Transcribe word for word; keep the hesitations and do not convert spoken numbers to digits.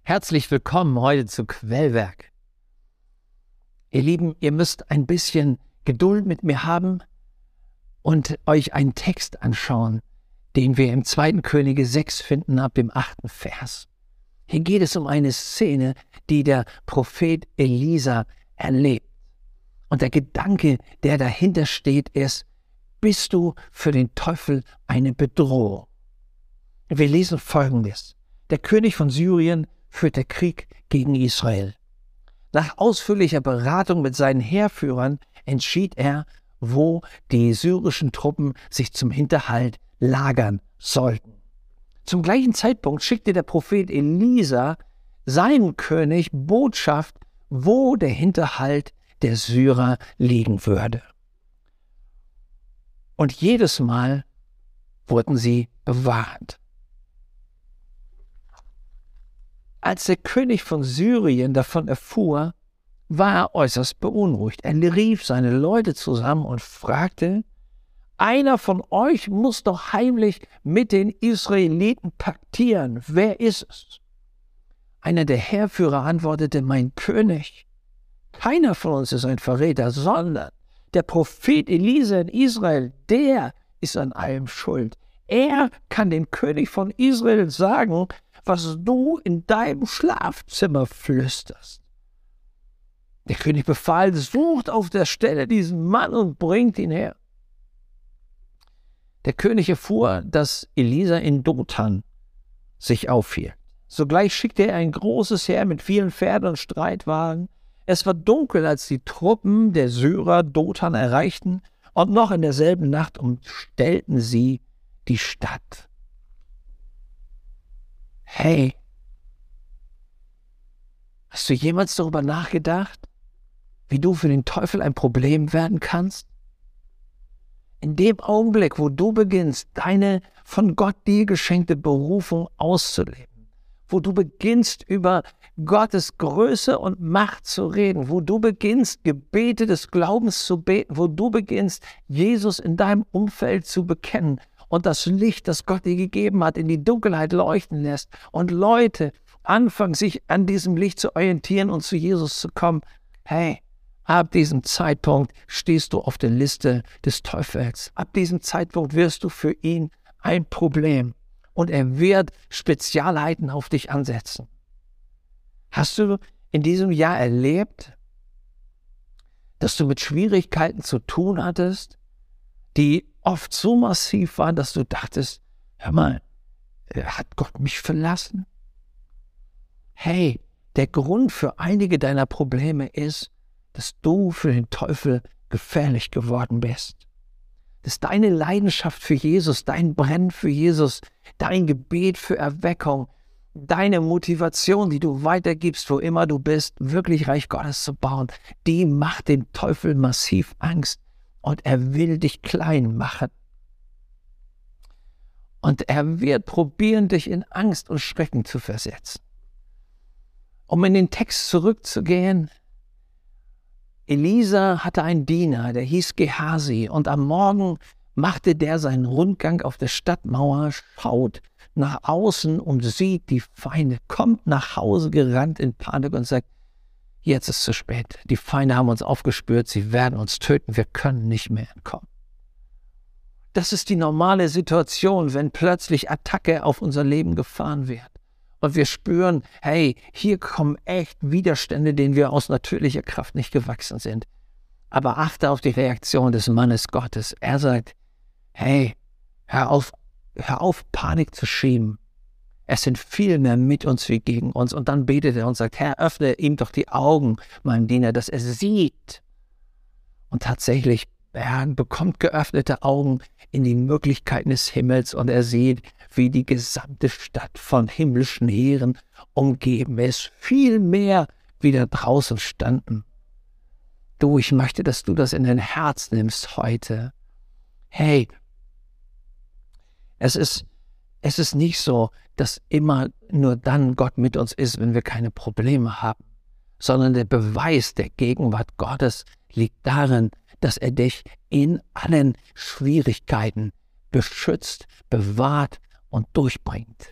Herzlich willkommen heute zu Quellwerk. Ihr Lieben, ihr müsst ein bisschen Geduld mit mir haben und euch einen Text anschauen, den wir im zweiten Könige sechs finden, ab dem achten Vers. Hier geht es um eine Szene, die der Prophet Elisa erlebt. Und der Gedanke, der dahinter steht, ist: Bist du für den Teufel eine Bedrohung? Wir lesen Folgendes. Der König von Syrien führte Krieg gegen Israel. Nach ausführlicher Beratung mit seinen Heerführern entschied er, wo die syrischen Truppen sich zum Hinterhalt lagern sollten. Zum gleichen Zeitpunkt schickte der Prophet Elisa seinem König Botschaft, wo der Hinterhalt der Syrer liegen würde. Und jedes Mal wurden sie bewahrend. Als der König von Syrien davon erfuhr, war er äußerst beunruhigt. Er rief seine Leute zusammen und fragte: Einer von euch muss doch heimlich mit den Israeliten paktieren. Wer ist es? Einer der Heerführer antwortete: Mein König, keiner von uns ist ein Verräter, sondern der Prophet Elisa in Israel, der ist an allem schuld. Er kann dem König von Israel sagen, was du in deinem Schlafzimmer flüsterst. Der König befahl: Sucht auf der Stelle diesen Mann und bringt ihn her. Der König erfuhr, dass Elisa in Dothan sich aufhielt. Sogleich schickte er ein großes Heer mit vielen Pferden und Streitwagen. Es war dunkel, als die Truppen der Syrer Dothan erreichten, und noch in derselben Nacht umstellten sie die Stadt. Hey, hast du jemals darüber nachgedacht, wie du für den Teufel ein Problem werden kannst? In dem Augenblick, wo du beginnst, deine von Gott dir geschenkte Berufung auszuleben, wo du beginnst, über Gottes Größe und Macht zu reden, wo du beginnst, Gebete des Glaubens zu beten, wo du beginnst, Jesus in deinem Umfeld zu bekennen und das Licht, das Gott dir gegeben hat, in die Dunkelheit leuchten lässt und Leute anfangen, sich an diesem Licht zu orientieren und zu Jesus zu kommen, hey, ab diesem Zeitpunkt stehst du auf der Liste des Teufels. Ab diesem Zeitpunkt wirst du für ihn ein Problem und er wird Spezialheiten auf dich ansetzen. Hast du in diesem Jahr erlebt, dass du mit Schwierigkeiten zu tun hattest, die oft so massiv waren, dass du dachtest: Hör mal, hat Gott mich verlassen? Hey, der Grund für einige deiner Probleme ist, dass du für den Teufel gefährlich geworden bist. Dass deine Leidenschaft für Jesus, dein Brennen für Jesus, dein Gebet für Erweckung, deine Motivation, die du weitergibst, wo immer du bist, wirklich Reich Gottes zu bauen, die macht dem Teufel massiv Angst und er will dich klein machen. Und er wird probieren, dich in Angst und Schrecken zu versetzen. Um in den Text zurückzugehen: Elisa hatte einen Diener, der hieß Gehasi, und am Morgen machte der seinen Rundgang auf der Stadtmauer, schaut nach außen und sieht die Feinde, kommt nach Hause gerannt in Panik und sagt: Jetzt ist zu spät, die Feinde haben uns aufgespürt, sie werden uns töten, wir können nicht mehr entkommen. Das ist die normale Situation, wenn plötzlich Attacke auf unser Leben gefahren wird. Und wir spüren, hey, hier kommen echt Widerstände, denen wir aus natürlicher Kraft nicht gewachsen sind. Aber achte auf die Reaktion des Mannes Gottes. Er sagt: Hey, hör auf, hör auf, Panik zu schieben. Es sind viel mehr mit uns wie gegen uns. Und dann betet er und sagt: Herr, öffne ihm doch die Augen, meinem Diener, dass er sieht. Und tatsächlich, er bekommt geöffnete Augen in die Möglichkeiten des Himmels und er sieht, wie die gesamte Stadt von himmlischen Heeren umgeben ist. Viel mehr, wie da draußen standen. Du, ich möchte, dass du das in dein Herz nimmst heute. Hey, es ist, es ist nicht so, dass immer nur dann Gott mit uns ist, wenn wir keine Probleme haben, sondern der Beweis der Gegenwart Gottes liegt darin, dass er dich in allen Schwierigkeiten beschützt, bewahrt und durchbringt.